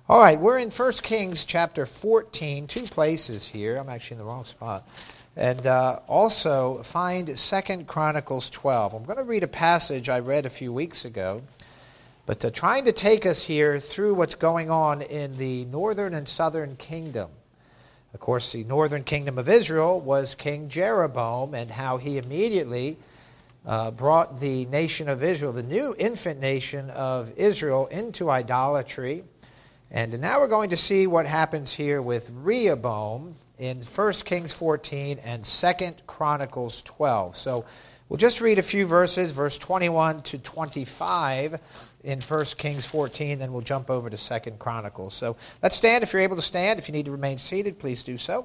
All right, we're in 1 Kings chapter 14, two places here. I'm actually in the wrong spot. And also find 2 Chronicles 12. I'm going to read a passage I read a few weeks ago, but trying to take us here through what's going on in the northern and southern kingdom. Of course, the northern kingdom of Israel was King Jeroboam, and how he immediately brought the nation of Israel, the new infant nation of Israel, into idolatry. And now we're going to see what happens here with Rehoboam in 1 Kings 14 and 2 Chronicles 12. So we'll just read a few verses, verse 21 to 25 in 1 Kings 14, then we'll jump over to 2 Chronicles. So let's stand if you're able to stand. If you need to remain seated, please do so.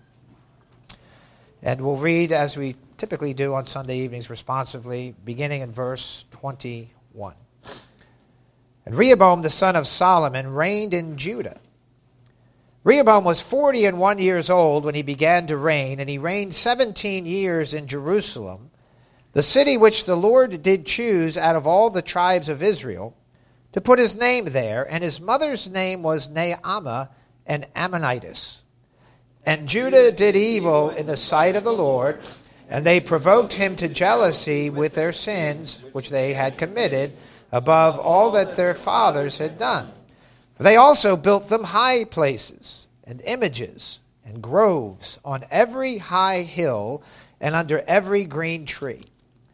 And we'll read as we typically do on Sunday evenings responsively, beginning in verse 21. And Rehoboam the son of Solomon reigned in Judah. Rehoboam was 41 years old when he began to reign, and he reigned 17 years in Jerusalem, the city which the Lord did choose out of all the tribes of Israel, to put his name there, and his mother's name was Naamah, an Ammonitess. And Judah did evil in the sight of the Lord, and they provoked him to jealousy with their sins which they had committed, above all that their fathers had done. For they also built them high places, and images, and groves on every high hill, and under every green tree.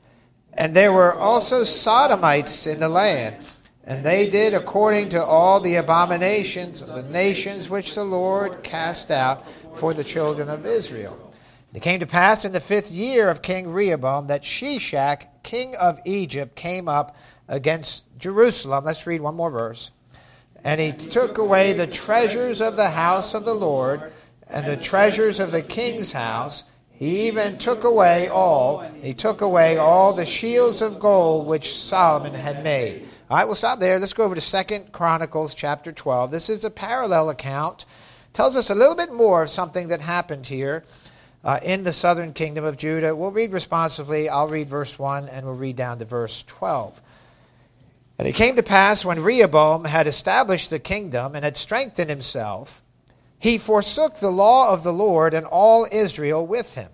And there were also Sodomites in the land, and they did according to all the abominations of the nations which the Lord cast out for the children of Israel. And it came to pass in the 5th year of King Rehoboam that Shishak, king of Egypt, came up against Jerusalem. Let's read one more verse. And he took away the treasures of the house of the Lord and the treasures of the king's house. He even took away all. He took away all the shields of gold which Solomon had made. All right, we'll stop there. Let's go over to 2 Chronicles chapter 12. This is a parallel account. Tells us a little bit more of something that happened here in the southern kingdom of Judah. We'll read responsively. I'll read verse 1 and we'll read down to verse 12. And it came to pass when Rehoboam had established the kingdom and had strengthened himself, he forsook the law of the Lord and all Israel with him.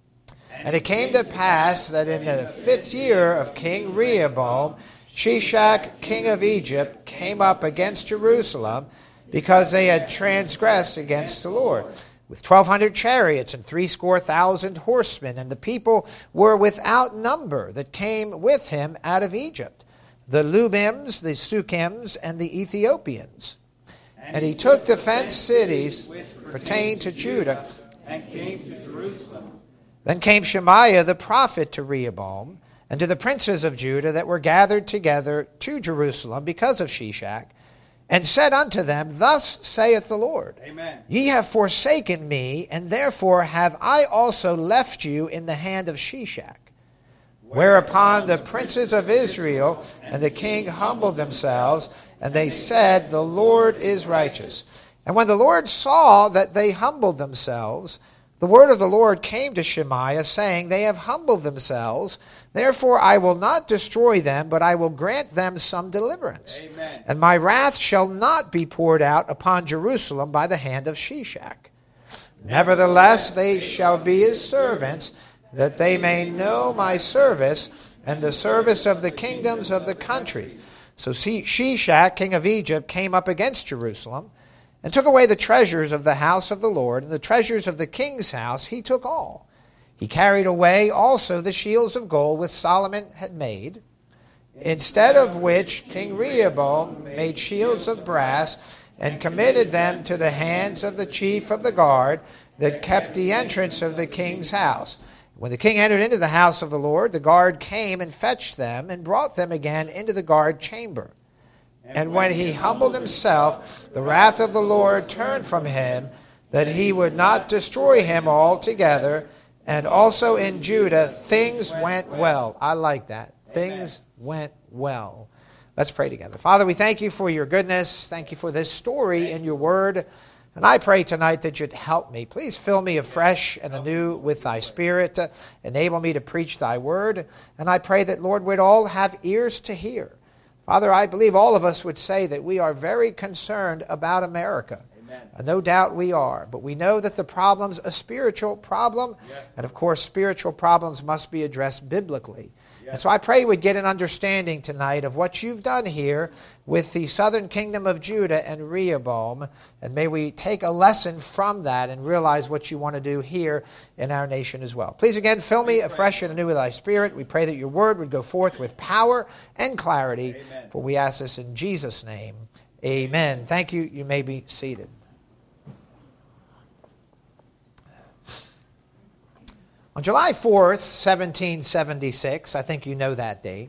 And it came to pass that in the 5th year of King Rehoboam, Shishak, king of Egypt, came up against Jerusalem because they had transgressed against the Lord, with 1,200 chariots and 70,000 horsemen, and the people were without number that came with him out of Egypt, the Lubims, the Sukkims, and the Ethiopians. And he took the fenced cities which pertained to Judah, and came to Jerusalem. Then came Shemaiah the prophet to Rehoboam, and to the princes of Judah that were gathered together to Jerusalem because of Shishak, and said unto them, Thus saith the Lord, Amen. Ye have forsaken me, and therefore have I also left you in the hand of Shishak. Whereupon the princes of Israel and the king humbled themselves, and they said, The Lord is righteous. And when the Lord saw that they humbled themselves, the word of the Lord came to Shemaiah, saying, They have humbled themselves, therefore I will not destroy them, but I will grant them some deliverance. Amen. And my wrath shall not be poured out upon Jerusalem by the hand of Shishak. Nevertheless they shall be his servants, that they may know my service and the service of the kingdoms of the countries. So Shishak, king of Egypt, came up against Jerusalem, and took away the treasures of the house of the Lord, and the treasures of the king's house he took all. He carried away also the shields of gold which Solomon had made, instead of which King Rehoboam made shields of brass, and committed them to the hands of the chief of the guard that kept the entrance of the king's house. When the king entered into the house of the Lord, the guard came and fetched them, and brought them again into the guard chamber. And when he humbled himself, the wrath of the Lord turned from him, that he would not destroy him altogether. And also in Judah, things went well. I like that. Things went well. Let's pray together. Father, we thank you for your goodness. Thank you for this story in your word. And I pray tonight that you'd help me. Please fill me afresh and anew with thy Spirit. Enable me to preach thy word. And I pray that, Lord, we'd all have ears to hear. Father, I believe all of us would say that we are very concerned about America. No doubt we are, but we know that the problem's a spiritual problem, yes. And of course spiritual problems must be addressed biblically. Yes. And so I pray we'd get an understanding tonight of what you've done here with the southern kingdom of Judah and Rehoboam, and may we take a lesson from that and realize what you want to do here in our nation as well. Please again, fill me afresh and anew with thy Spirit. We pray that your word would go forth with power and clarity, amen. For we ask this in Jesus' name. Amen. Thank you. You may be seated. On July 4th, 1776, I think you know that date,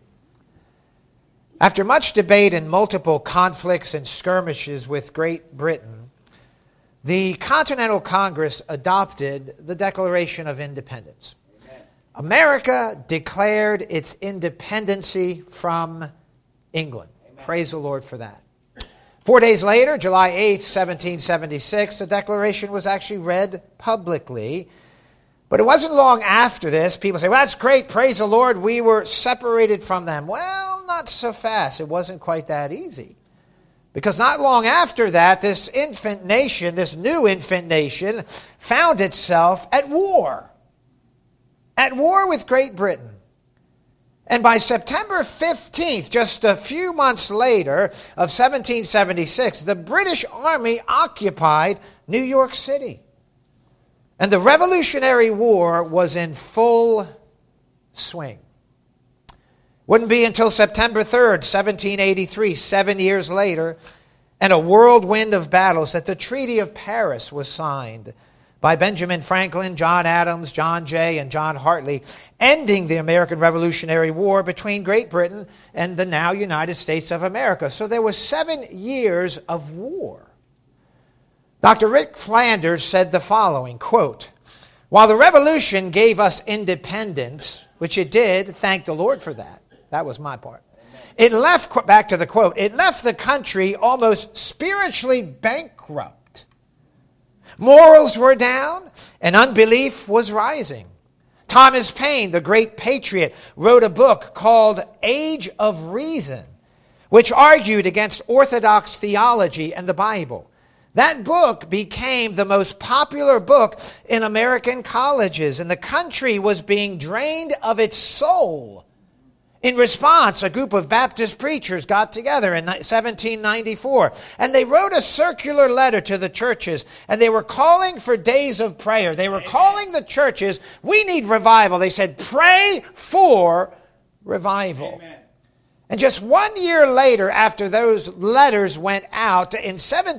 after much debate and multiple conflicts and skirmishes with Great Britain, the Continental Congress adopted the Declaration of Independence. Amen. America declared its independency from England. Amen. Praise the Lord for that. 4 days later, July 8th, 1776, the Declaration was actually read publicly. But it wasn't long after this, people say, well, that's great, praise the Lord, we were separated from them. Well, not so fast. It wasn't quite that easy. Because not long after that, this infant nation, this new infant nation, found itself at war with Great Britain. And by September 15th, just a few months later of 1776, the British Army occupied New York City. And the Revolutionary War was in full swing. Wouldn't be until September 3rd, 1783, 7 years later, and a whirlwind of battles, that the Treaty of Paris was signed by Benjamin Franklin, John Adams, John Jay, and John Hartley, ending the American Revolutionary War between Great Britain and the now United States of America. So there was 7 years of war. Dr. Rick Flanders said the following, quote, while the Revolution gave us independence, which it did, thank the Lord for that. That was my part. It left, back to the quote, it left the country almost spiritually bankrupt. Morals were down and unbelief was rising. Thomas Paine, the great patriot, wrote a book called Age of Reason, which argued against orthodox theology and the Bible. That book became the most popular book in American colleges, and the country was being drained of its soul. In response, a group of Baptist preachers got together in 1794, and they wrote a circular letter to the churches, and they were calling for days of prayer. They were calling the churches, we need revival. They said, pray for revival. Amen. And just 1 year later, after those letters went out, in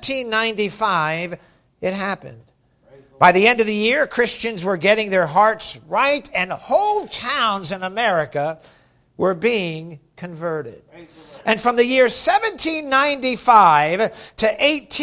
1795, it happened. By the end of the year, Christians were getting their hearts right, and whole towns in America were being converted. And from the year 1795 to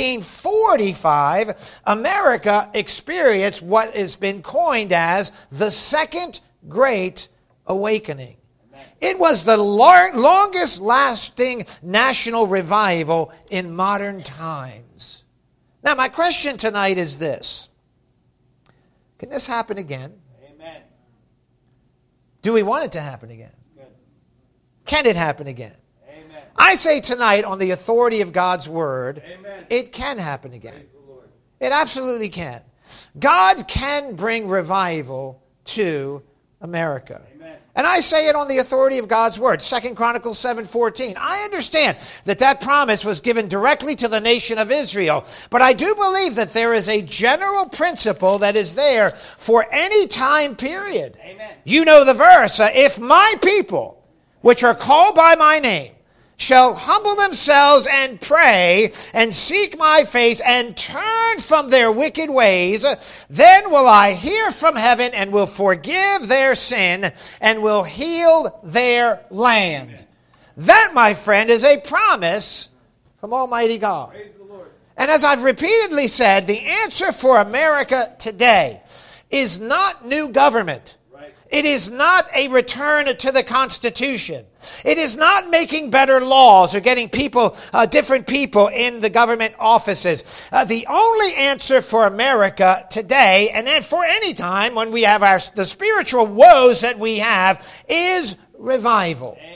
1845, America experienced what has been coined as the Second Great Awakening. It was the longest lasting national revival in modern times. Now, my question tonight is this. Can this happen again? Amen. Do we want it to happen again? Good. Can it happen again? Amen. I say tonight, on the authority of God's Word, amen, it can happen again. Praise the Lord. It absolutely can. God can bring revival to America. Amen. And I say it on the authority of God's Word. 2 Chronicles 7:14. I understand that promise was given directly to the nation of Israel. But I do believe that there is a general principle that is there for any time period. Amen. You know the verse. If my people, which are called by my name, shall humble themselves and pray and seek my face and turn from their wicked ways, then will I hear from heaven and will forgive their sin and will heal their land. Amen. That, my friend, is a promise from Almighty God. Praise the Lord. And as I've repeatedly said, the answer for America today is not new government. It is not a return to the Constitution. It is not making better laws or getting different people in the government offices. The only answer for America today, and then for any time when we have the spiritual woes that we have, is revival. Amen.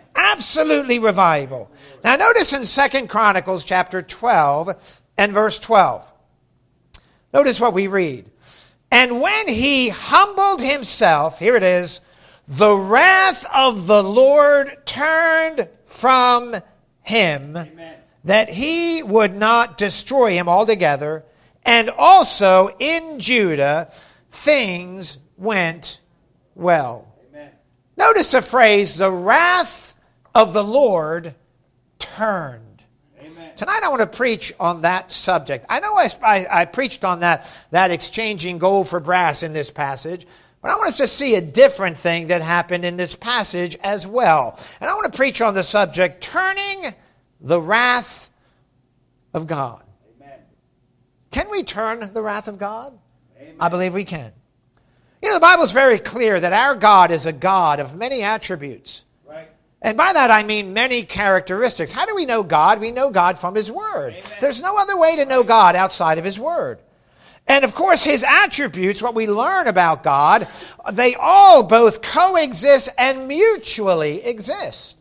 Absolutely revival. Now notice in 2 Chronicles chapter 12 and verse 12. Notice what we read. And when he humbled himself, here it is, the wrath of the Lord turned from him, Amen. That he would not destroy him altogether, and also in Judah things went well. Amen. Notice the phrase, the wrath of the Lord turned. Amen. Tonight I want to preach on that subject. I know I preached on that exchanging gold for brass in this passage, but I want us to see a different thing that happened in this passage as well. And I want to preach on the subject, turning the wrath of God. Amen. Can we turn the wrath of God? Amen. I believe we can. You know, the Bible is very clear that our God is a God of many attributes. Right. And by that I mean many characteristics. How do we know God? We know God from His Word. Amen. There's no other way to know God outside of His Word. And of course, His attributes, what we learn about God, they all both coexist and mutually exist.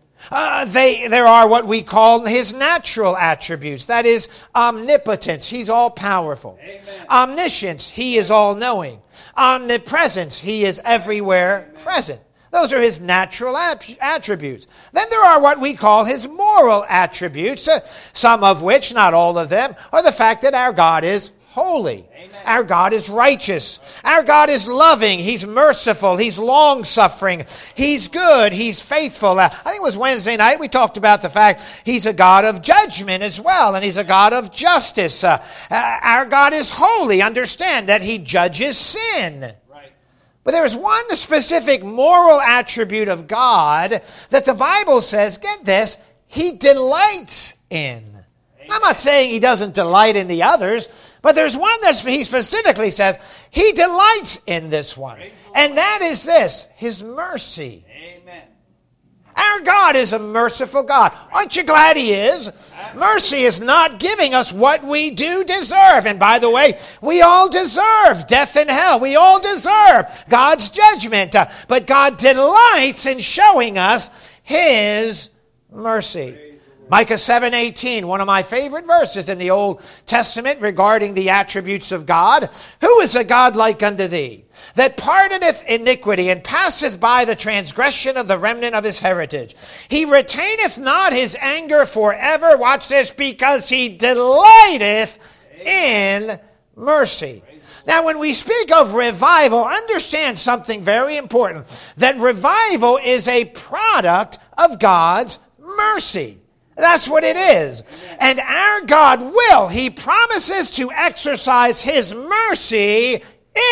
There are what we call His natural attributes. That is omnipotence. He's all-powerful. Amen. Omniscience. He is all-knowing. Omnipresence. He is everywhere Amen. Present. Those are His natural attributes. Then there are what we call His moral attributes, some of which, not all of them, are the fact that our God is holy. Amen. Our God is righteous. Our God is loving. He's merciful. He's long-suffering. He's good. He's faithful. I think it was Wednesday night we talked about the fact He's a God of judgment as well, and He's a God of justice. Our God is holy. Understand that He judges sin. But there is one specific moral attribute of God that the Bible says, get this, He delights in. I'm not saying He doesn't delight in the others, but there's one that He specifically says He delights in this one. And that is this, His mercy. Amen. Our God is a merciful God. Aren't you glad He is? Mercy is not giving us what we do deserve. And by the way, we all deserve death and hell. We all deserve God's judgment. But God delights in showing us His mercy. Micah 7:18, one of my favorite verses in the Old Testament regarding the attributes of God. Who is a God like unto thee, that pardoneth iniquity, and passeth by the transgression of the remnant of his heritage? He retaineth not his anger forever, watch this, because he delighteth in mercy. Now, when we speak of revival, understand something very important, that revival is a product of God's mercy. That's what it is. And our God will, He promises to exercise His mercy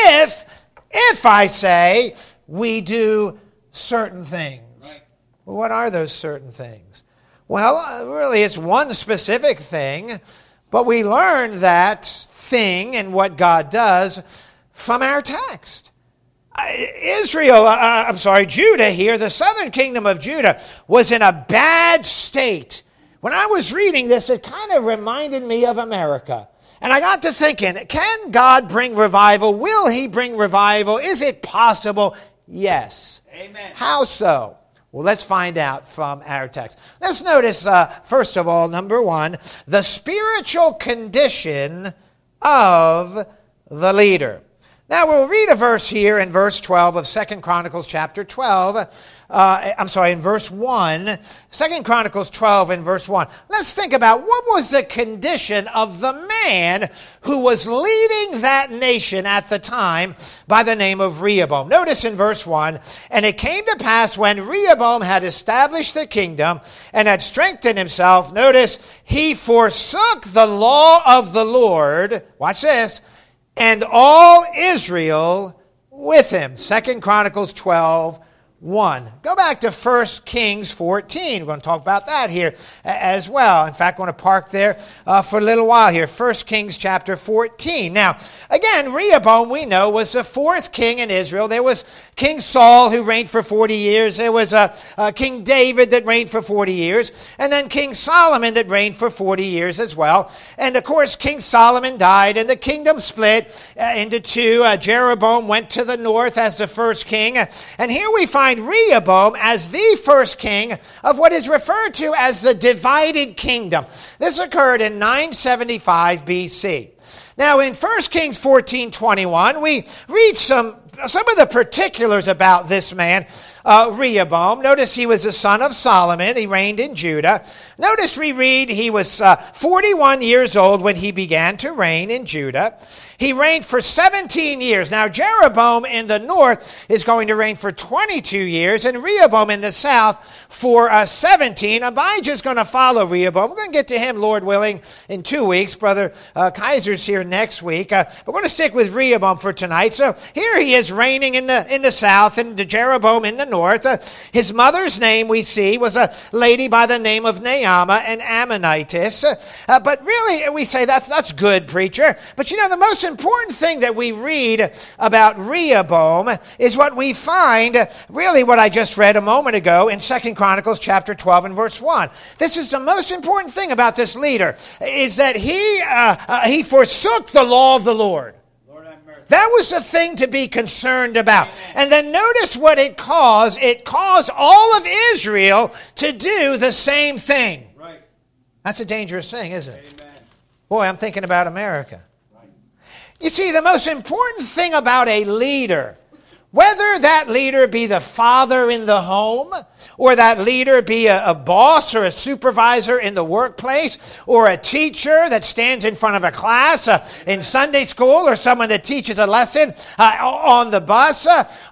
if I say, we do certain things. Right. Well, what are those certain things? Well, really it's one specific thing, but we learn that thing and what God does from our text. Judah here, the southern kingdom of Judah, was in a bad state. When I was reading this, it kind of reminded me of America. And I got to thinking, can God bring revival? Will He bring revival? Is it possible? Yes. Amen. How so? Well, let's find out from our text. Let's notice, first of all, number one, the spiritual condition of the leader. Now, we'll read a verse here in verse 12 of 2 Chronicles chapter 12. In verse 1. 2 Chronicles 12 and verse 1. Let's think about what was the condition of the man who was leading that nation at the time by the name of Rehoboam. Notice in verse 1, and it came to pass when Rehoboam had established the kingdom and had strengthened himself, notice, he forsook the law of the Lord. Watch this. And all Israel with him. 2 Chronicles 12, 1. Go back to 1 Kings 14. We're going to talk about that here as well. In fact, I want to park there for a little while here. 1 Kings chapter 14. Now, again, Rehoboam, we know, was the fourth king in Israel. There was King Saul, who reigned for 40 years. There was King David that reigned for 40 years. And then King Solomon that reigned for 40 years as well. And, of course, King Solomon died, and the kingdom split into two. Jeroboam went to the north as the first king. And here we find find Rehoboam as the first king of what is referred to as the divided kingdom. This occurred in 975 BC. Now, in 1 Kings 14:21, we read some of the particulars about this man, Rehoboam. Notice he was the son of Solomon. He reigned in Judah. Notice we read he was 41 years old when he began to reign in Judah. He reigned for 17 years. Now, Jeroboam in the north is going to reign for 22 years, and Rehoboam in the south for 17. Abijah's going to follow Rehoboam. We're going to get to him, Lord willing, in 2 weeks. Brother Kaiser's here next week. We're going to stick with Rehoboam for tonight. So here he is reigning in the south, and Jeroboam in the north. His mother's name, we see, was a lady by the name of Naamah, an Ammonitess. But really, we say that's good, preacher. But you know, the most important thing that we read about Rehoboam is what we find, really what I just read a moment ago in 2 Chronicles chapter 12 and verse 1. This is the most important thing about this leader, is that he forsook the law of the Lord. That was the thing to be concerned about. Amen. And then notice what it caused. It caused all of Israel to do the same thing. Right. That's a dangerous thing, isn't it? Amen. Boy, I'm thinking about America. Right. You see, the most important thing about a leader, whether that leader be the father in the home, or that leader be a boss or a supervisor in the workplace, or a teacher that stands in front of a class in Sunday school, or someone that teaches a lesson on the bus,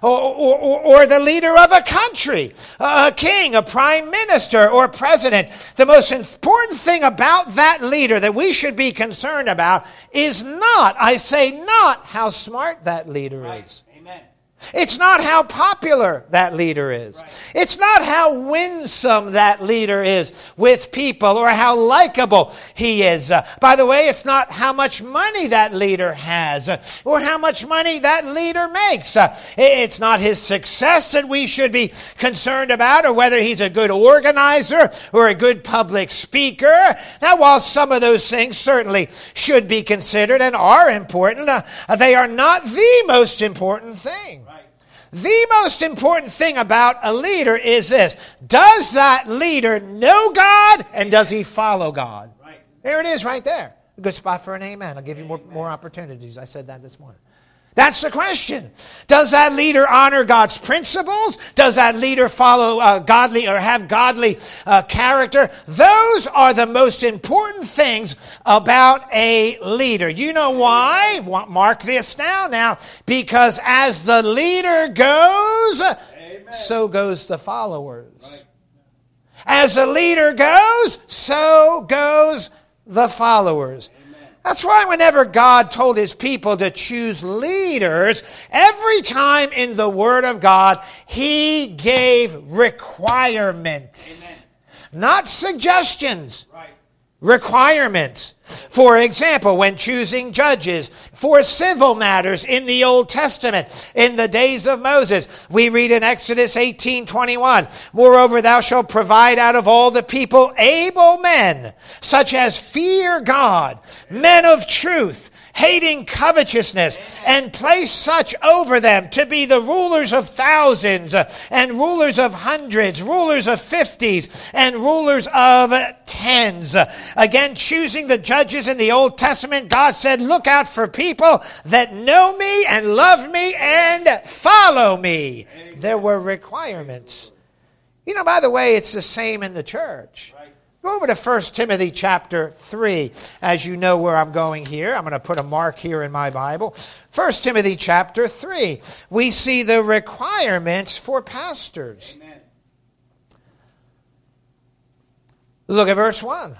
or the leader of a country, a king, a prime minister, or president. The most important thing about that leader that we should be concerned about is not, I say not, how smart that leader is. It's not how popular that leader is. Right. It's not how winsome that leader is with people or how likable he is. By the way, it's not how much money that leader has or how much money that leader makes. It's not his success that we should be concerned about, or whether he's a good organizer or a good public speaker. Now, while some of those things certainly should be considered and are important, they are not the most important thing. The most important thing about a leader is this. Does that leader know God, and does he follow God? Right. There it is right there. A good spot for an amen. I'll give you more opportunities. I said that this morning. That's the question. Does that leader honor God's principles? Does that leader follow godly or have godly character? Those are the most important things about a leader. You know why? Mark this down now. Because as the leader goes, amen, so goes the followers. Right. As the leader goes, so goes the followers. That's why whenever God told his people to choose leaders, every time in the Word of God, he gave requirements. Amen. Not suggestions. Right. Requirements. For example, when choosing judges for civil matters in the Old Testament, in the days of Moses, we read in Exodus 18:21, "Moreover, thou shalt provide out of all the people able men, such as fear God, men of truth, hating covetousness, and place such over them to be the rulers of thousands, and rulers of hundreds, rulers of 50s, and rulers of 10s. Again, choosing the judges in the Old Testament, God said, look out for people that know me and love me and follow me. There were requirements. You know, by the way, it's the same in the church. Go over to 1 Timothy chapter 3. As you know where I'm going here, I'm going to put a mark here in my Bible. 1 Timothy chapter 3. We see the requirements for pastors. Amen. Look at verse 1.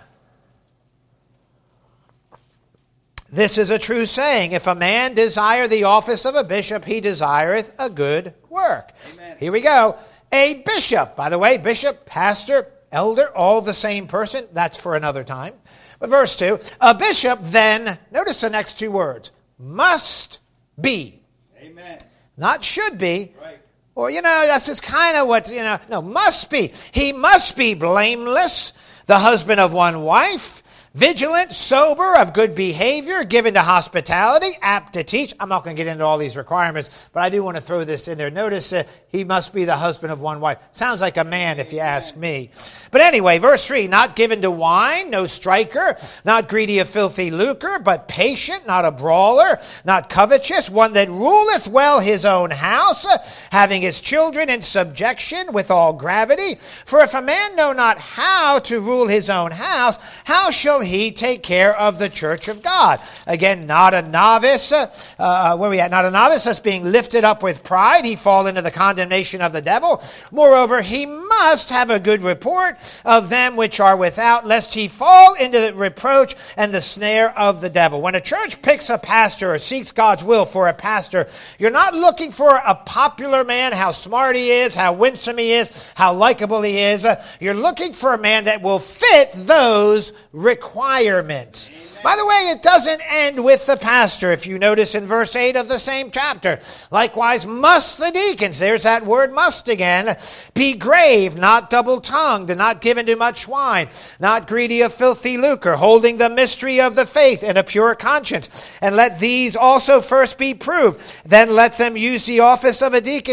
This is a true saying. If a man desire the office of a bishop, he desireth a good work. Amen. Here we go. A bishop. By the way, bishop, pastor, elder, all the same person. That's for another time. But verse 2, a bishop then, notice the next two words, must be. Amen. Not should be. Right. Or, that's just kind of what, no, must be. He must be blameless, the husband of one wife, Vigilant, sober, of good behavior, given to hospitality, apt to teach. I'm not going to get into all these requirements, but I do want to throw this in there. Notice he must be the husband of one wife. Sounds like a man if you ask me. But anyway, verse 3, not given to wine, no striker, not greedy of filthy lucre, but patient, not a brawler, not covetous, one that ruleth well his own house, having his children in subjection with all gravity. For if a man know not how to rule his own house, how shall he take care of the church of God? Again, not a novice. Where we at? Not a novice that's being lifted up with pride. He fall into the condemnation of the devil. Moreover, he must have a good report of them which are without, lest he fall into the reproach and the snare of the devil. When a church picks a pastor or seeks God's will for a pastor, you're not looking for a popular man, how smart he is, how winsome he is, how likable he is. You're looking for a man that will fit those requirements. Amen. By the way, it doesn't end with the pastor. If you notice in verse 8 of the same chapter, likewise must the deacons, there's that word must again, be grave, not double-tongued, and not given to much wine, not greedy of filthy lucre, holding the mystery of the faith in a pure conscience. And let these also first be proved. Then let them use the office of a deacon,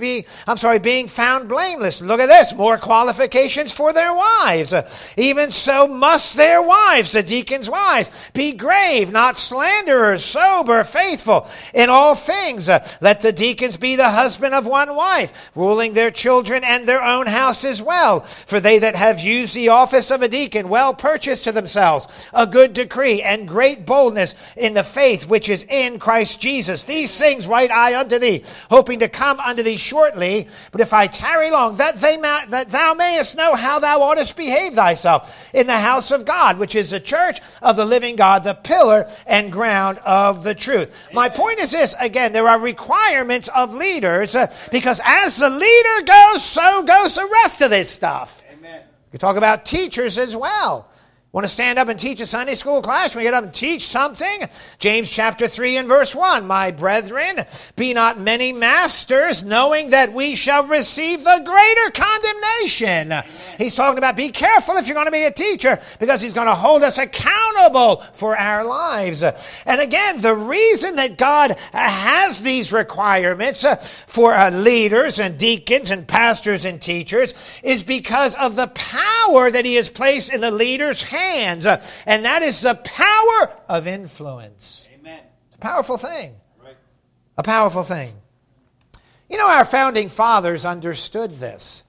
being found blameless. Look at this, more qualifications for their wives. Even so must their wives, the deacons' wives, be grave, not slanderers, sober, faithful in all things. Let the deacons be the husband of one wife, ruling their children and their own house as well. For they that have used the office of a deacon well purchase to themselves a good decree and great boldness in the faith which is in Christ Jesus. These things write I unto thee, hoping to come unto thee shortly. But if I tarry long, that thou mayest know how thou oughtest behave thyself in the house of God, which is the church of the living God, the pillar and ground of the truth. Amen. My point is this, again, there are requirements of leaders because as the leader goes, so goes the rest of this stuff. Amen. You talk about teachers as well. Want to stand up and teach a Sunday school class? We get up and teach something? James chapter 3 and verse 1. My brethren, be not many masters, knowing that we shall receive the greater condemnation. Amen. He's talking about be careful if you're going to be a teacher, because he's going to hold us accountable for our lives. And again, the reason that God has these requirements for leaders and deacons and pastors and teachers is because of the power that he has placed in the leader's hands. And that is the power of influence. Amen. It's a powerful thing. Right. A powerful thing. You know, our founding fathers understood this.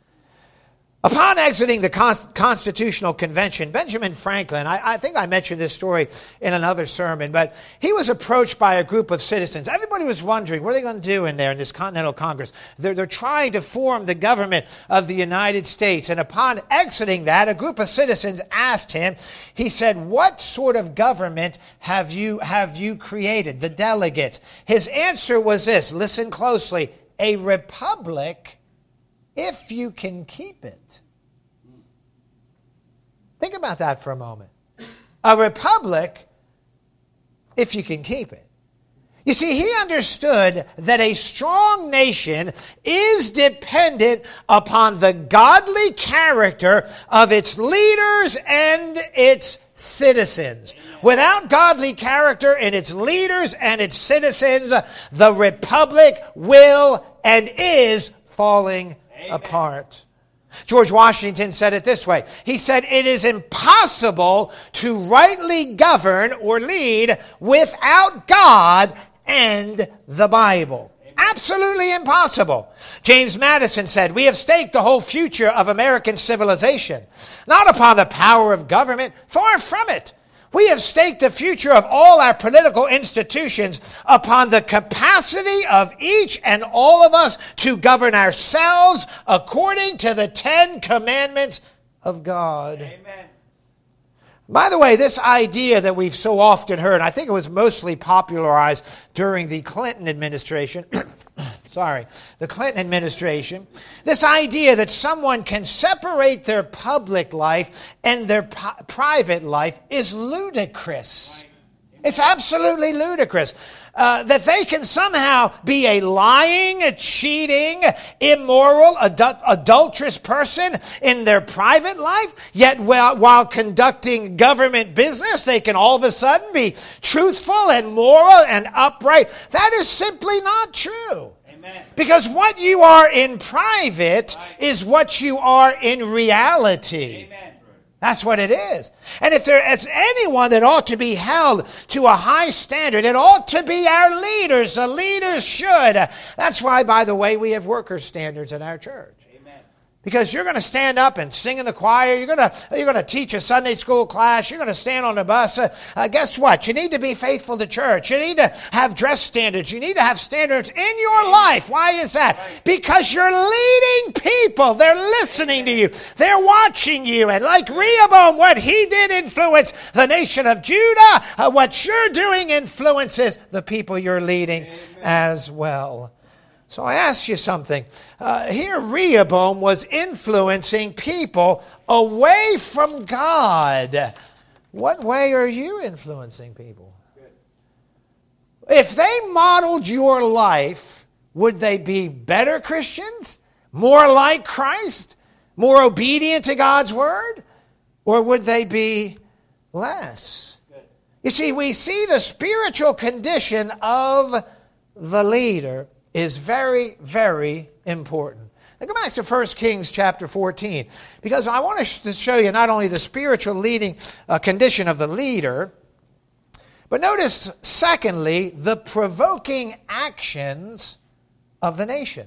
Upon exiting the Constitutional Convention, Benjamin Franklin, I think I mentioned this story in another sermon, but he was approached by a group of citizens. Everybody was wondering, what are they going to do in there in this Continental Congress? They're trying to form the government of the United States. And upon exiting that, a group of citizens asked him, he said, what sort of government have you created? The delegates. His answer was this, listen closely, a republic if you can keep it. Think about that for a moment. A republic, if you can keep it. You see, he understood that a strong nation is dependent upon the godly character of its leaders and its citizens. Without godly character in its leaders and its citizens, the republic will and is falling apart. George Washington said it this way. He said, it is impossible to rightly govern or lead without God and the Bible. Absolutely impossible. James Madison said, we have staked the whole future of American civilization, not upon the power of government, far from it. We have staked the future of all our political institutions upon the capacity of each and all of us to govern ourselves according to the 10 commandments of God. Amen. By the way, this idea that we've so often heard, I think it was mostly popularized during the Clinton administration, the Clinton administration, this idea that someone can separate their public life and their private life is ludicrous. It's absolutely ludicrous that they can somehow be a lying, a cheating, immoral, adulterous person in their private life, yet while conducting government business, they can all of a sudden be truthful and moral and upright. That is simply not true. Amen. Because what you are in private is what you are in reality. Amen. That's what it is. And if there is anyone that ought to be held to a high standard, it ought to be our leaders. The leaders should. That's why, by the way, we have worker standards in our church. Because you're going to stand up and sing in the choir. You're going to teach a Sunday school class. You're going to stand on the bus. Guess what? You need to be faithful to church. You need to have dress standards. You need to have standards in your life. Why is that? Because you're leading people. They're listening to you. They're watching you. And like Rehoboam, what he did influence the nation of Judah. What you're doing influences the people you're leading as well. So I ask you something. Here Rehoboam was influencing people away from God. What way are you influencing people? If they modeled your life, would they be better Christians? More like Christ? More obedient to God's word? Or would they be less? You see, we see the spiritual condition of the leader is very, very important. Now go back to 1 Kings chapter 14, because I want to show you not only the spiritual leading condition of the leader, but notice, secondly, the provoking actions of the nation.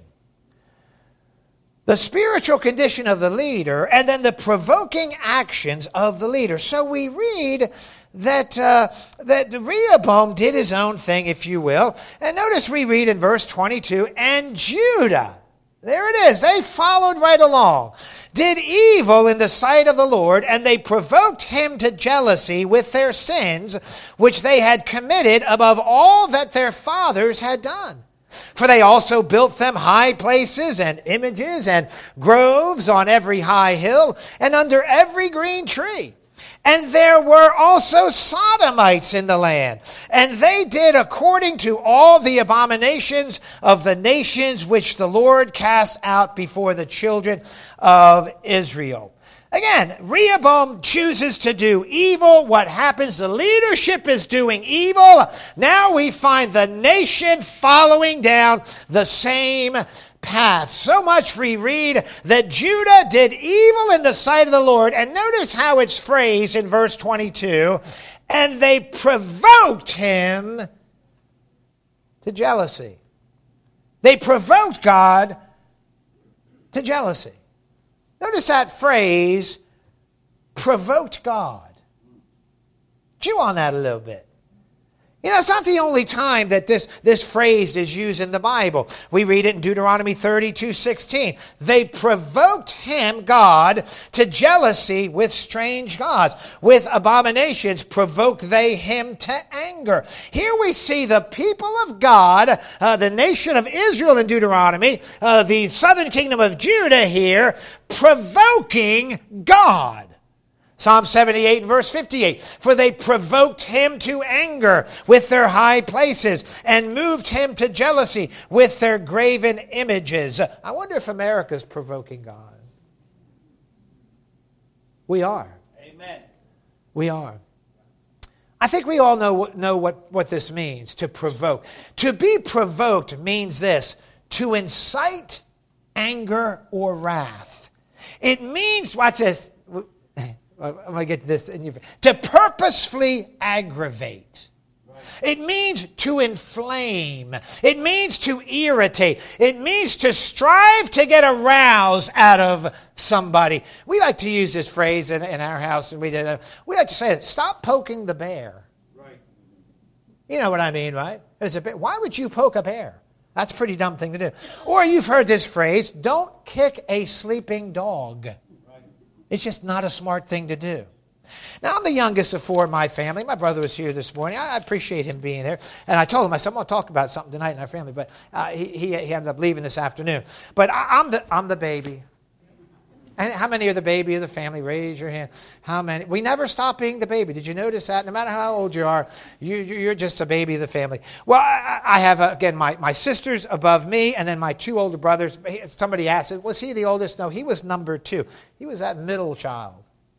The spiritual condition of the leader, and then the provoking actions of the leader. So we read that Rehoboam did his own thing, if you will. And notice we read in verse 22, and Judah, there it is, they followed right along, did evil in the sight of the Lord, and they provoked him to jealousy with their sins, which they had committed above all that their fathers had done. For they also built them high places and images and groves on every high hill and under every green tree. And there were also Sodomites in the land, and they did according to all the abominations of the nations which the Lord cast out before the children of Israel. Again, Rehoboam chooses to do evil. What happens? The leadership is doing evil. Now we find the nation following down the same path. So much we read that Judah did evil in the sight of the Lord. And notice how it's phrased in verse 22. And they provoked him to jealousy. They provoked God to jealousy. Notice that phrase, provoked God. Chew on that a little bit. You know, it's not the only time that this phrase is used in the Bible. We read it in Deuteronomy 32:16. They provoked him, God, to jealousy with strange gods. With abominations provoked they him to anger. Here we see the people of God, the nation of Israel in Deuteronomy, the southern kingdom of Judah here, provoking God. Psalm 78 and verse 58, for they provoked him to anger with their high places and moved him to jealousy with their graven images. I wonder if America's provoking God. We are. Amen. We are. I think we all know what this means, to provoke. To be provoked means this, to incite anger or wrath. It means, watch this, I'm going to get to this. To purposefully aggravate. It means to inflame. It means to irritate. It means to strive to get a rouse out of somebody. We like to use this phrase in our house, and we like to say, stop poking the bear. Right. You know what I mean, right? Why would you poke a bear? That's a pretty dumb thing to do. Or you've heard this phrase, don't kick a sleeping dog. It's just not a smart thing to do. Now, I'm the youngest of four in my family. My brother was here this morning. I appreciate him being there. And I told him, I said, I'm going to talk about something tonight in our family. But he ended up leaving this afternoon. But I'm the baby. And how many are the baby of the family? Raise your hand. How many? We never stop being the baby. Did you notice that? No matter how old you are, you're just a baby of the family. Well, I have, again, my sisters above me, and then my 2 older brothers. Somebody asked, was he the oldest? No, he was number 2. He was that middle child.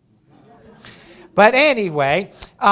But anyway,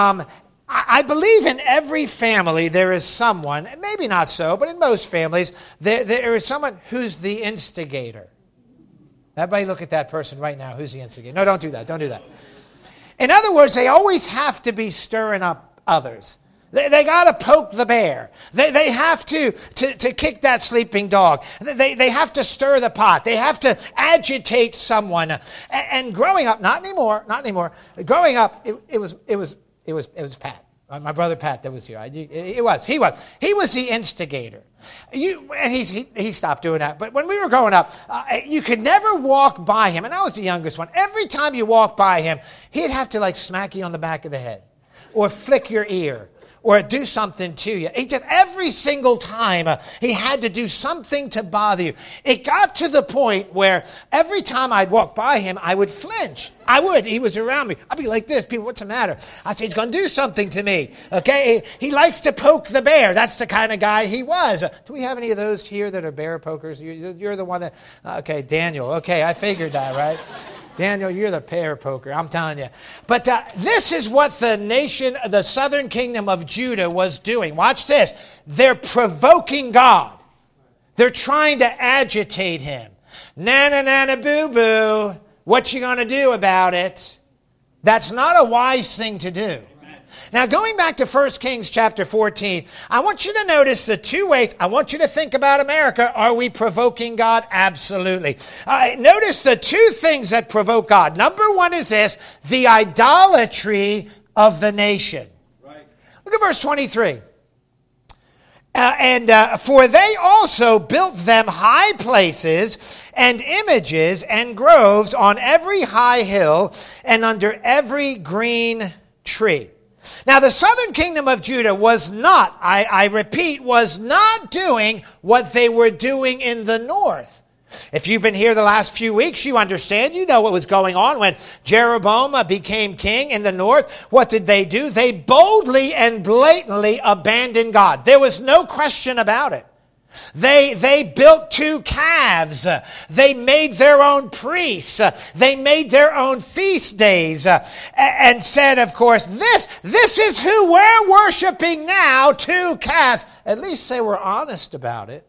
I believe in every family there is someone, maybe not so, but in most families, there is someone who's the instigator. Everybody look at that person right now. Who's the instigator? No, don't do that. Don't do that. In other words, they always have to be stirring up others. They got to poke the bear. They have to kick that sleeping dog. They have to stir the pot. They have to agitate someone. And growing up, not anymore. Growing up, it was Pat. My brother Pat that was here. He was the instigator. And he stopped doing that. But when we were growing up, you could never walk by him. And I was the youngest one. Every time you walked by him, he'd have to like smack you on the back of the head, or flick your ear, or do something to you. Every single time, he had to do something to bother you. It got to the point where every time I'd walk by him, I would flinch. I would. He was around me. I'd be like this. People, what's the matter? I'd say, he's going to do something to me. Okay? He likes to poke the bear. That's the kind of guy he was. Do we have any of those here that are bear pokers? You're the one that... Okay, Daniel. Okay, I figured that, right? Daniel, you're the bear poker, I'm telling you. But this is what the nation, the southern kingdom of Judah was doing. Watch this. They're provoking God. They're trying to agitate him. Nana, nana, boo-boo. What you going to do about it? That's not a wise thing to do. Now, going back to 1 Kings chapter 14, I want you to notice the 2 ways. I want you to think about America. Are we provoking God? Absolutely. Notice the 2 things that provoke God. Number 1 is this, the idolatry of the nation. Right. Look at verse 23. For they also built them high places and images and groves on every high hill and under every green tree. Now, the southern kingdom of Judah was not, I repeat, was not doing what they were doing in the north. If you've been here the last few weeks, you understand, you know what was going on when Jeroboam became king in the north. What did they do? They boldly and blatantly abandoned God. There was no question about it. They built 2 calves. They made their own priests. They made their own feast days. And said, of course, this is who we're worshiping now, 2 calves. At least they were honest about it.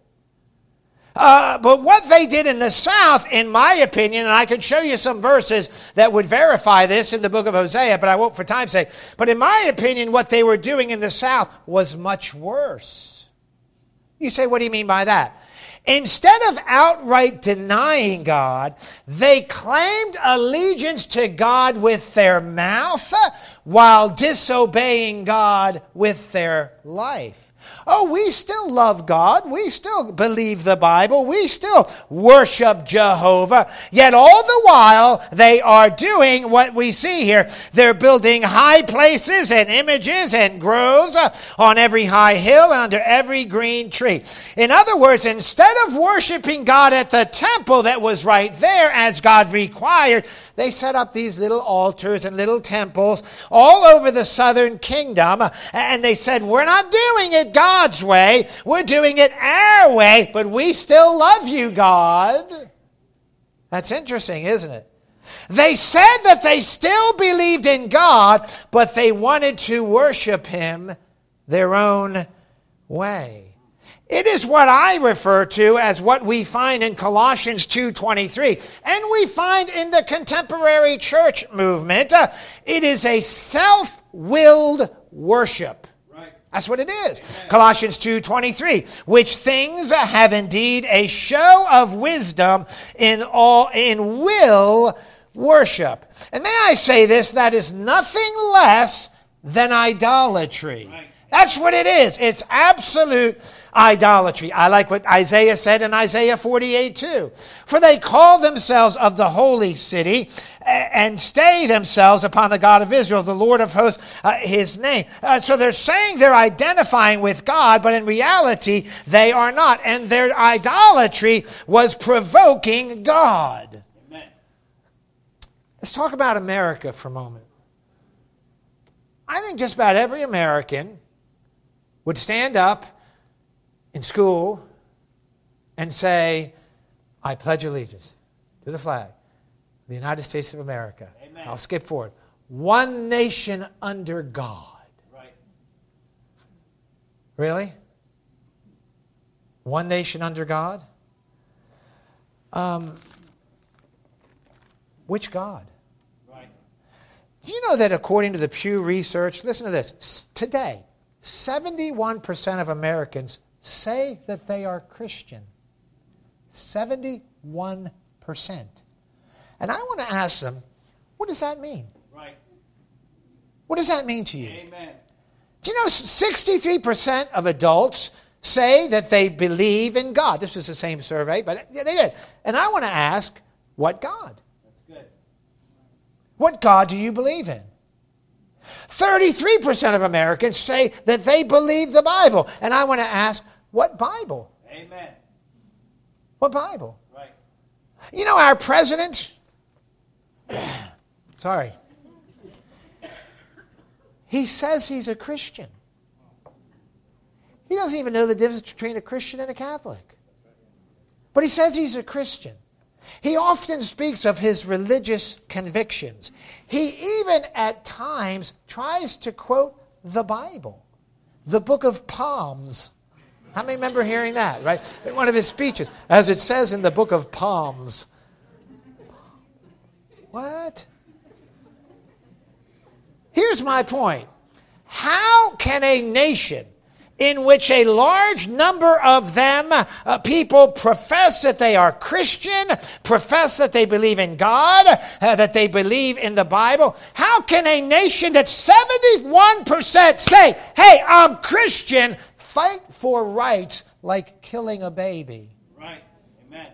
But what they did in the south, in my opinion, and I could show you some verses that would verify this in the book of Hosea, but I won't for time's sake. But in my opinion, what they were doing in the south was much worse. You say, what do you mean by that? Instead of outright denying God, they claimed allegiance to God with their mouth while disobeying God with their life. Oh, we still love God. We still believe the Bible. We still worship Jehovah. Yet all the while, they are doing what we see here. They're building high places and images and groves on every high hill and under every green tree. In other words, instead of worshiping God at the temple that was right there as God required, they set up these little altars and little temples all over the southern kingdom. And they said, we're not doing it God's way. We're doing it our way, but we still love you, God. That's interesting, isn't it? They said that they still believed in God, but they wanted to worship him their own way. It is what I refer to as what we find in Colossians 2:23, and we find in the contemporary church movement. It is a self-willed worship. That's what it is. Amen. Colossians 2:23, which things have indeed a show of wisdom in will worship. And may I say this, that is nothing less than idolatry. Right. That's what it is. It's absolute idolatry. I like what Isaiah said in Isaiah 48:2. For they call themselves of the holy city and stay themselves upon the God of Israel, the Lord of hosts, his name. So they're saying they're identifying with God, but in reality, they are not. And their idolatry was provoking God. Amen. Let's talk about America for a moment. I think just about every American would stand up in school and say, I pledge allegiance to the flag of the United States of America. Amen. I'll skip forward. One nation under God. Right. Really? One nation under God? Which God? Right. Do you know that according to the Pew Research, listen to this, today, 71% of Americans say that they are Christian. 71%. And I want to ask them, what does that mean? Right. What does that mean to you? Amen. Do you know 63% of adults say that they believe in God? This is the same survey, but yeah, they did. And I want to ask, what God? That's good. What God do you believe in? 33% of Americans say that they believe the Bible. And I want to ask, what Bible? Amen. What Bible? Right. You know, our president, sorry, he says he's a Christian. He doesn't even know the difference between a Christian and a Catholic. But he says he's a Christian. He often speaks of his religious convictions. He even at times tries to quote the Bible, the book of Psalms. How many remember hearing that, right? In one of his speeches, as it says in the book of Psalms. What? Here's my point. How can a nation in which a large number of them, people profess that they are Christian, profess that they believe in God, that they believe in the Bible, how can a nation that 71% say, hey, I'm Christian, fight for rights like killing a baby? Right. Amen.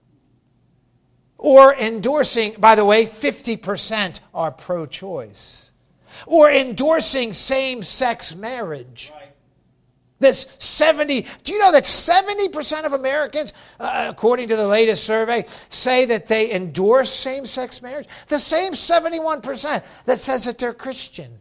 Or endorsing, by the way, 50% are pro-choice. Or endorsing same-sex marriage. Right. This 70, do you know that 70% of Americans, according to the latest survey, say that they endorse same-sex marriage? The same 71% that says that they're Christian.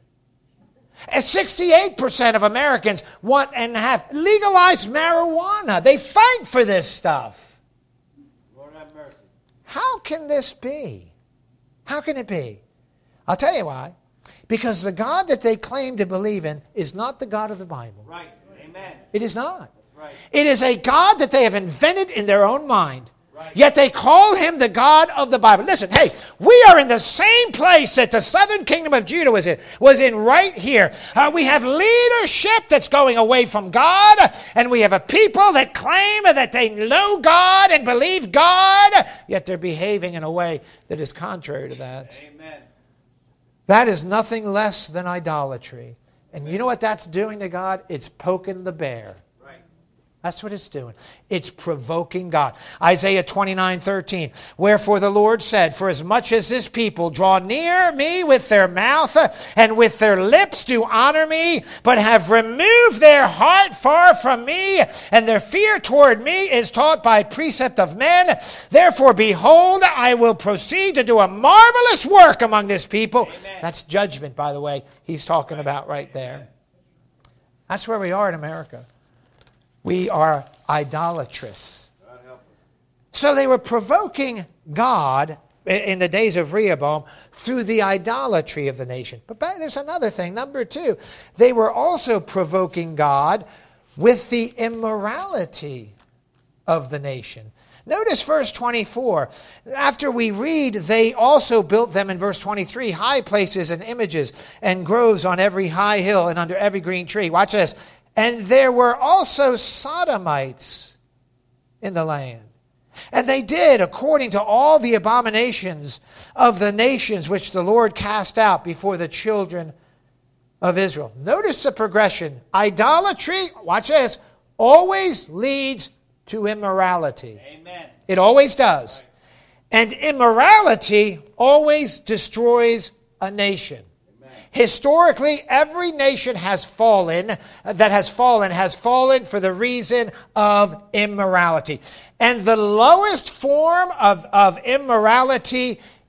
And 68% of Americans want and have legalized marijuana. They fight for this stuff. Lord have mercy. How can this be? How can it be? I'll tell you why. Because the God that they claim to believe in is not the God of the Bible. Right. Amen. It is not. Right. It is a God that they have invented in their own mind. Right. Yet they call him the God of the Bible. Listen, hey, we are in the same place that the southern kingdom of Judah was in right here. We have leadership that's going away from God, and we have a people that claim that they know God and believe God, yet they're behaving in a way that is contrary to that. Amen. That is nothing less than idolatry. And you know what that's doing to God? It's poking the bear. Right. That's what it's doing. It's provoking God. Isaiah 29:13. Wherefore the Lord said, for as much as this people draw near me with their mouth and with their lips do honor me, but have removed their heart far from me, and their fear toward me is taught by precept of men. Therefore, behold, I will proceed to do a marvelous work among this people. Amen. That's judgment, by the way, he's talking about right there. That's where we are in America. We are idolatrous. God help us. So they were provoking God in the days of Rehoboam through the idolatry of the nation. But there's another thing. Number two, they were also provoking God with the immorality of the nation. Notice verse 24. After we read, they also built them, in verse 23, high places and images and groves on every high hill and under every green tree. Watch this. And there were also sodomites in the land. And they did according to all the abominations of the nations which the Lord cast out before the children of Israel. Notice the progression. Idolatry, watch this, always leads to immorality. Amen. It always does. And immorality always destroys a nation. Historically, every nation has fallen, has fallen for the reason of immorality. And the lowest form of immorality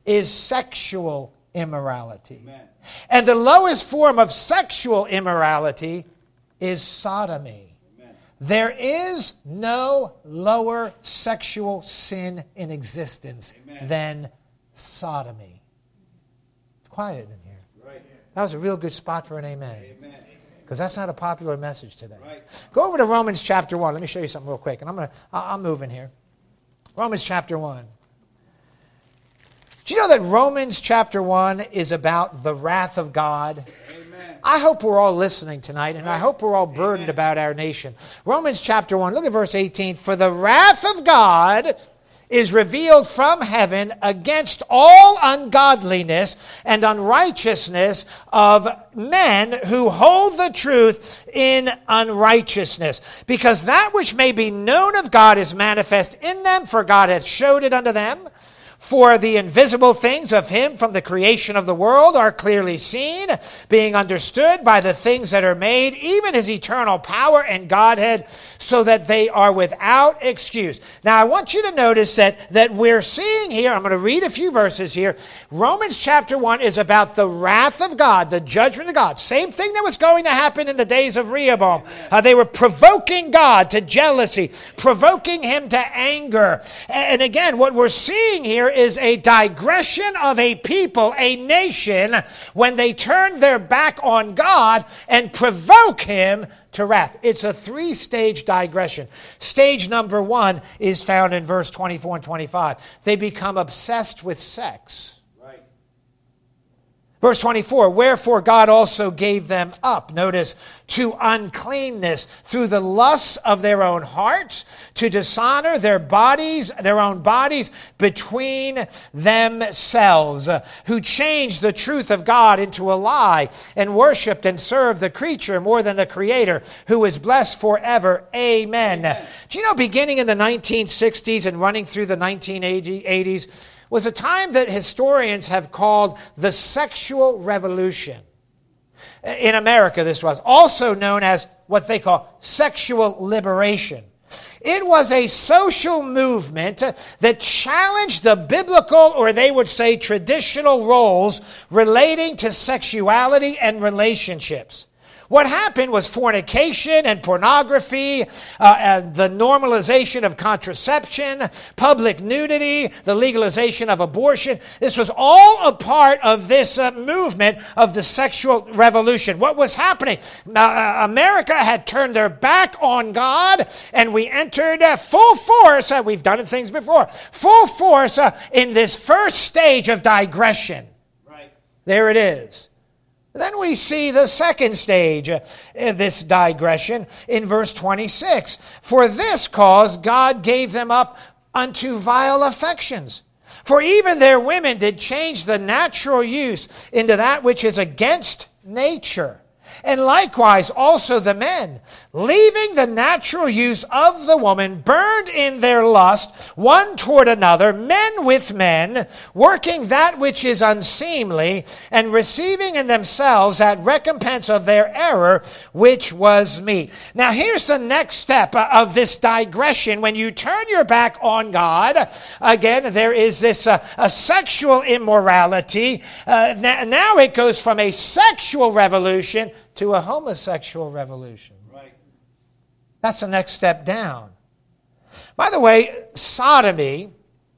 is sexual immorality. Amen. And the lowest form of sexual immorality is sodomy. Amen. There is no lower sexual sin in existence Amen. than sodomy. It's quiet in here. Right. That was a real good spot for an amen. Amen. Because that's not a popular message today. Right. Go over to Romans chapter 1. Let me show you something real quick. And I'm moving here. Romans chapter 1. Do you know that Romans chapter 1 is about the wrath of God? Amen. I hope we're all listening tonight, and I hope we're all burdened about our nation. Romans chapter 1, look at verse 18. For the wrath of God is revealed from heaven against all ungodliness and unrighteousness of men who hold the truth in unrighteousness. Because that which may be known of God is manifest in them, for God hath showed it unto them. For the invisible things of him from the creation of the world are clearly seen, being understood by the things that are made, even his eternal power and Godhead, so that they are without excuse. Now, I want you to notice that we're seeing here, I'm going to read a few verses here. Romans chapter 1 is about the wrath of God, the judgment of God. Same thing that was going to happen in the days of Rehoboam. They were provoking God to jealousy, provoking him to anger. And again, what we're seeing here is a digression of a people, a nation, when they turn their back on God and provoke him to wrath. It's a three-stage digression. Stage number 1 is found in verse 24 and 25. They become obsessed with sex. Right. Verse 24, wherefore God also gave them up, notice, to uncleanness through the lusts of their own hearts, to dishonor their own bodies between themselves, who changed the truth of God into a lie, and worshiped and served the creature more than the Creator, who is blessed forever. Amen. Do you know, beginning in the 1960s and running through the 1980s, was a time that historians have called the sexual revolution. In America, this was also known as what they call sexual liberation. It was a social movement that challenged the biblical, or they would say traditional, roles relating to sexuality and relationships. What happened was fornication and pornography, the normalization of contraception, public nudity, the legalization of abortion. This was all a part of this movement of the sexual revolution. What was happening? America had turned their back on God, and we entered full force, we've done things before, full force in this first stage of digression. Right. There it is. Then we see the second stage of this digression in verse 26. For this cause God gave them up unto vile affections. For even their women did change the natural use into that which is against nature. And likewise also the men, leaving the natural use of the woman, burned in their lust one toward another, men with men, working that which is unseemly, and receiving in themselves that recompense of their error, which was meat. Now here's the next step of this digression. When you turn your back on God, again, there is this a sexual immorality. Now it goes from a sexual revolution to a homosexual revolution. Right. That's the next step down. By the way, sodomy,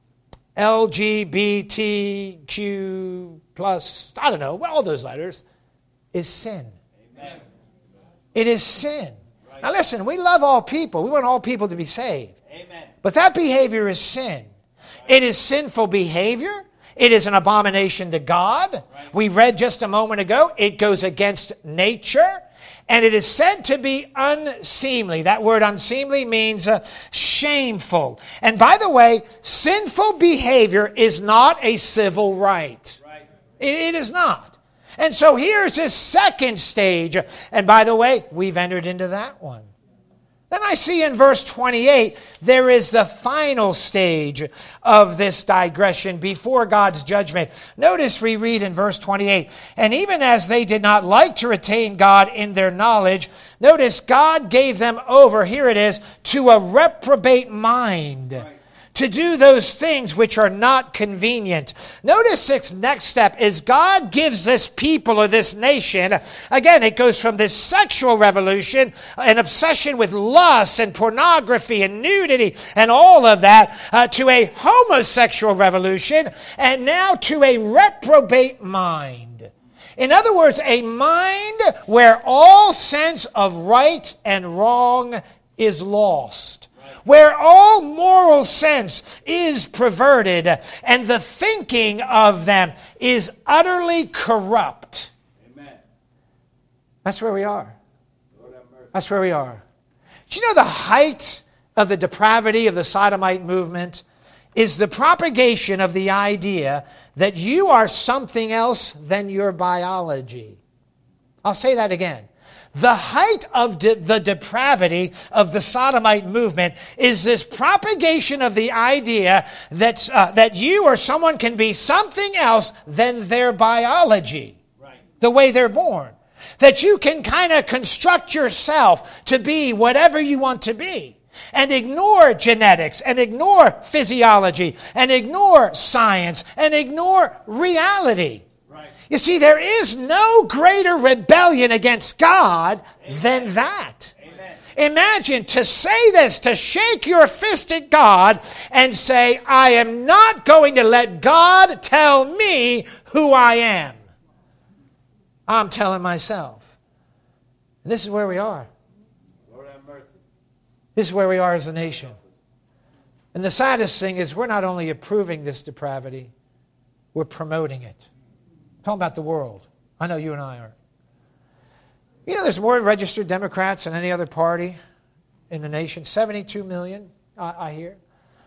LGBTQ plus, I don't know, all those letters, is sin. Amen. It is sin. Right. Now listen, we love all people. We want all people to be saved. Amen. But that behavior is sin. It is sinful behavior. It is an abomination to God. Right. We read just a moment ago, it goes against nature. And it is said to be unseemly. That word unseemly means shameful. And by the way, sinful behavior is not a civil right. Right. It is not. And so here's this second stage. And by the way, we've entered into that one. Then I see in verse 28, there is the final stage of this digression before God's judgment. Notice we read in verse 28, and even as they did not like to retain God in their knowledge, notice God gave them over, here it is, to a reprobate mind. Right. to do those things which are not convenient. Notice this next step is God gives this people or this nation, again, it goes from this sexual revolution, an obsession with lust and pornography and nudity and all of that, to a homosexual revolution, and now to a reprobate mind. In other words, a mind where all sense of right and wrong is lost, where all moral sense is perverted, and the thinking of them is utterly corrupt. Amen. That's where we are. Lord have mercy. That's where we are. Do you know the height of the depravity of the sodomite movement is the propagation of the idea that you are something else than your biology? I'll say that again. The height of the depravity of the sodomite movement is this propagation of the idea that you or someone can be something else than their biology, Right. the way they're born. That you can kind of construct yourself to be whatever you want to be, and ignore genetics, and ignore physiology, and ignore science, and ignore reality. Right. You see, there is no greater rebellion against God than that. Amen. Imagine to say this, to shake your fist at God and say, I am not going to let God tell me who I am. I'm telling myself. And this is where we are. Lord have mercy. This is where we are as a nation. And the saddest thing is we're not only approving this depravity, we're promoting it. I'm talking about the world. I know you and I are. You know, there's more registered Democrats than any other party in the nation. 72 million, I hear.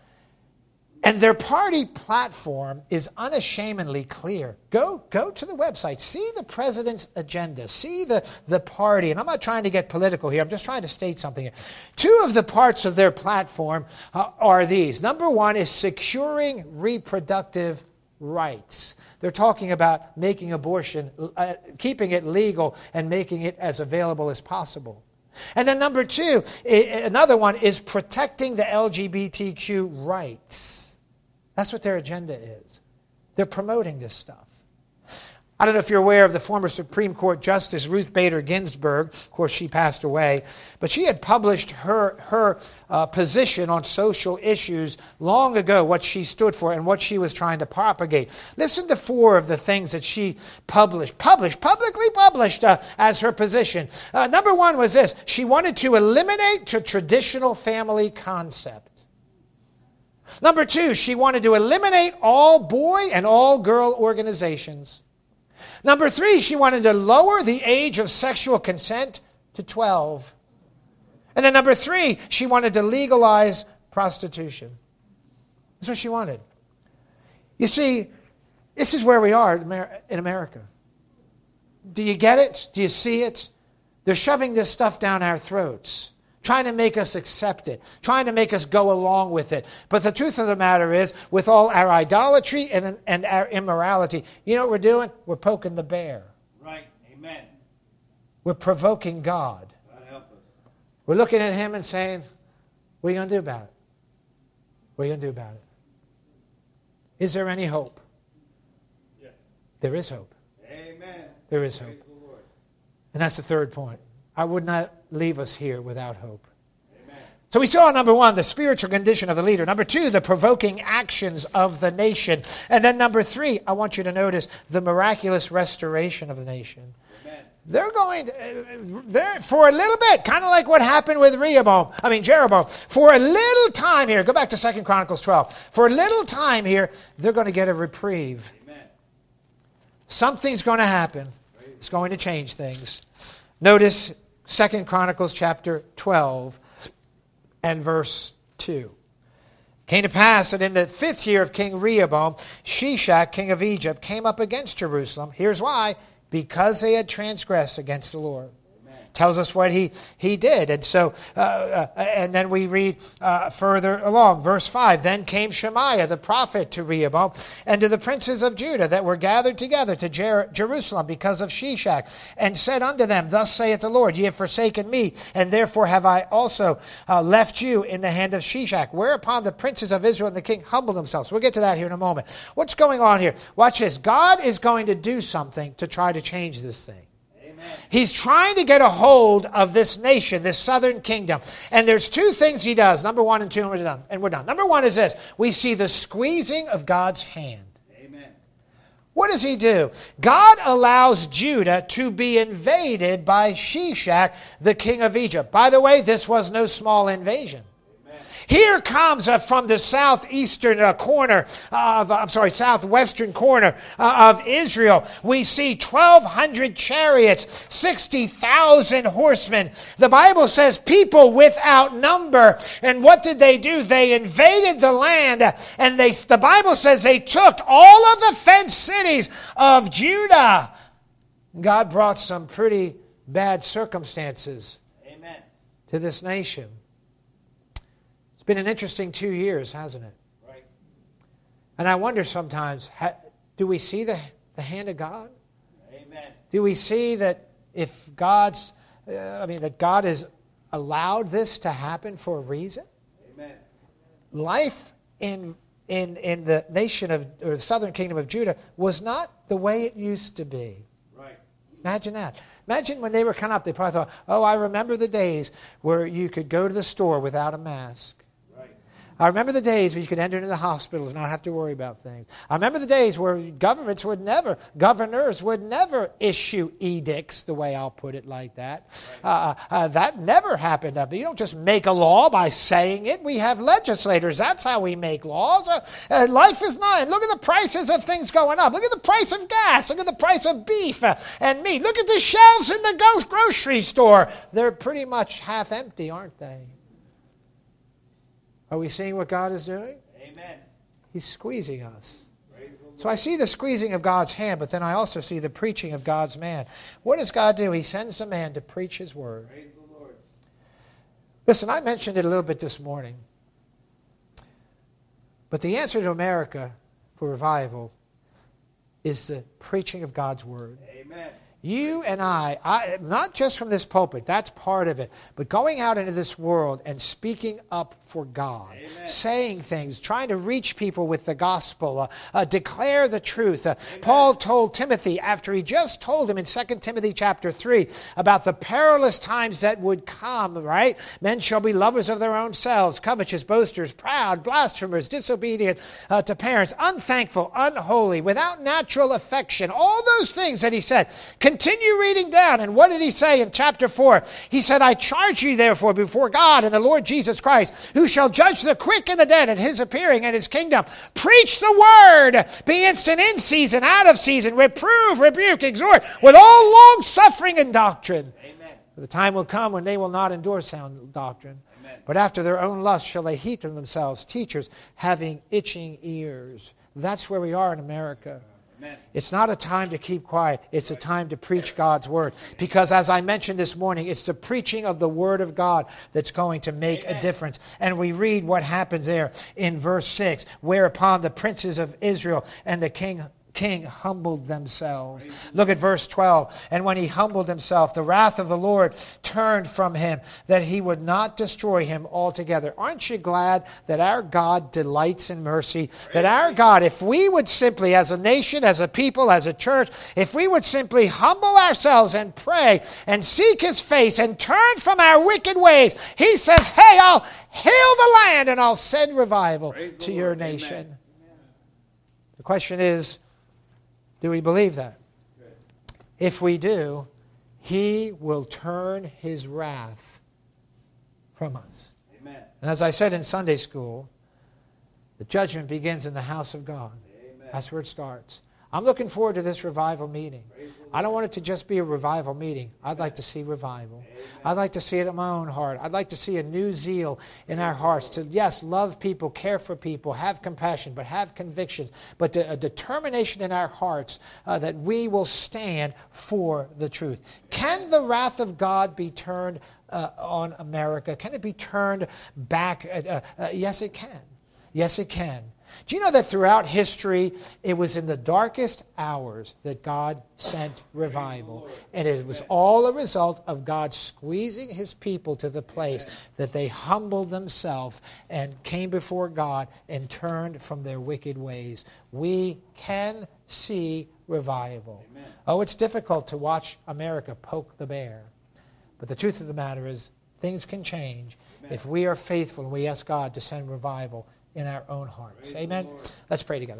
And their party platform is unashamedly clear. Go to the website. See the president's agenda. See the party. And I'm not trying to get political here. I'm just trying to state something here. Two of the parts of their platform are these. Number one is securing reproductive rights. They're talking about making abortion, keeping it legal and making it as available as possible. And then number two, another one is protecting the LGBTQ rights. That's what their agenda is. They're promoting this stuff. I don't know if you're aware of the former Supreme Court Justice Ruth Bader Ginsburg. Of course, she passed away. But she had published her position on social issues long ago, what she stood for and what she was trying to propagate. Listen to four of the things that she publicly published as her position. Number one was this. She wanted to eliminate the traditional family concept. Number two, she wanted to eliminate all boy and all girl organizations. Number three, she wanted to lower the age of sexual consent to 12. And then number three, she wanted to legalize prostitution. That's what she wanted. You see, this is where we are in America. Do you get it? Do you see it? They're shoving this stuff down our throats, trying to make us accept it, trying to make us go along with it. But the truth of the matter is, with all our idolatry and our immorality, you know what we're doing? We're poking the bear. Right. Amen. We're provoking God. God help us. We're looking at him and saying, what are you going to do about it? What are you going to do about it? Is there any hope? Yes. There is hope. Amen. There is Praise hope. the Lord. And that's the third point. I would not leave us here without hope. Amen. So we saw, number one, the spiritual condition of the leader. Number two, the provoking actions of the nation. And then number three, I want you to notice the miraculous restoration of the nation. Amen. They're going for a little bit, kind of like what happened with Jeroboam. For a little time here, go back to 2 Chronicles 12. For a little time here, they're going to get a reprieve. Amen. Something's going to happen. It's going to change things. Notice 2 Chronicles chapter 12 and verse 2. Came to pass that in the 5th year of King Rehoboam, Shishak, king of Egypt, came up against Jerusalem. Here's why. Because they had transgressed against the Lord. Amen. tells us what he did. And so, and then we read further along, verse 5, then came Shemaiah the prophet to Rehoboam and to the princes of Judah that were gathered together to Jerusalem because of Shishak, and said unto them, thus saith the Lord, ye have forsaken me, and therefore have I also left you in the hand of Shishak. Whereupon the princes of Israel and the king humbled themselves. We'll get to that here in a moment. What's going on here? Watch this. God is going to do something to try to change this thing. He's trying to get a hold of this nation, this southern kingdom. And there's two things he does. Number 1 and 2, and we're done. Number 1 is this. We see the squeezing of God's hand. Amen. What does he do? God allows Judah to be invaded by Shishak, the king of Egypt. By the way, this was no small invasion. Here comes from the southwestern corner of Israel. We see 1,200 chariots, 60,000 horsemen. The Bible says people without number. And what did they do? They invaded the land, and the Bible says they took all of the fenced cities of Judah. God brought some pretty bad circumstances to this nation. Been an interesting 2 years, hasn't it? Right. And I wonder sometimes, do we see the hand of God? Amen. Do we see that if that God has allowed this to happen for a reason? Amen. Life in the nation or the southern kingdom of Judah was not the way it used to be. Right. Imagine that. Imagine when they were coming up, they probably thought, oh, I remember the days where you could go to the store without a mask. I remember the days where you could enter into the hospitals and not have to worry about things. I remember the days where governors would never issue edicts, the way I'll put it like that. That never happened. You don't just make a law by saying it. We have legislators. That's how we make laws. Life is not. Look at the prices of things going up. Look at the price of gas. Look at the price of beef and meat. Look at the shelves in the grocery store. They're pretty much half empty, aren't they? Are we seeing what God is doing? Amen. He's squeezing us. So I see the squeezing of God's hand, but then I also see the preaching of God's man. What does God do? He sends a man to preach his word. Praise the Lord. Listen, I mentioned it a little bit this morning. But the answer to America for revival is the preaching of God's word. Amen. You and I, not just from this pulpit, that's part of it, but going out into this world and speaking up for God, Amen. Saying things, trying to reach people with the gospel, declare the truth. Paul told Timothy, after he just told him in 2 Timothy chapter 3 about the perilous times that would come, right? Men shall be lovers of their own selves, covetous, boasters, proud, blasphemers, disobedient to parents, unthankful, unholy, without natural affection. All those things that he said. Continue reading down. And what did he say in chapter 4? He said, I charge you therefore before God and the Lord Jesus Christ, who shall judge the quick and the dead at his appearing and his kingdom. Preach the word. Be instant in season, out of season. Reprove, rebuke, exhort with all long suffering and doctrine. Amen. For the time will come when they will not endure sound doctrine. Amen. But after their own lust shall they heap to themselves teachers having itching ears. That's where we are in America. Amen. It's not a time to keep quiet. It's a time to preach God's word. Because as I mentioned this morning, it's the preaching of the word of God that's going to make a difference. And we read what happens there in verse 6. Whereupon the princes of Israel and the king humbled themselves. Look at verse 12. And when he humbled himself, the wrath of the Lord turned from him, that he would not destroy him altogether. Aren't you glad that our God delights in mercy? That our God, if we would simply, as a nation, as a people, as a church, if we would simply humble ourselves and pray and seek his face and turn from our wicked ways, he says, hey, I'll heal the land and I'll send revival to your nation. Amen. The question is, do we believe that? Good. If we do, he will turn his wrath from us. Amen. And as I said in Sunday school, the judgment begins in the house of God. Amen. That's where it starts. I'm looking forward to this revival meeting. I don't want it to just be a revival meeting. I'd like to see revival. I'd like to see it in my own heart. I'd like to see a new zeal in our hearts to, yes, love people, care for people, have compassion, but have conviction, but a determination in our hearts that we will stand for the truth. Can the wrath of God be turned on America? Can it be turned back? Yes, it can. Yes, it can. Do you know that throughout history, it was in the darkest hours that God sent revival? And it was all a result of God squeezing his people to the place that they humbled themselves and came before God and turned from their wicked ways. We can see revival. Oh, it's difficult to watch America poke the bear. But the truth of the matter is, things can change if we are faithful and we ask God to send revival in our own hearts. Amen? Let's pray together.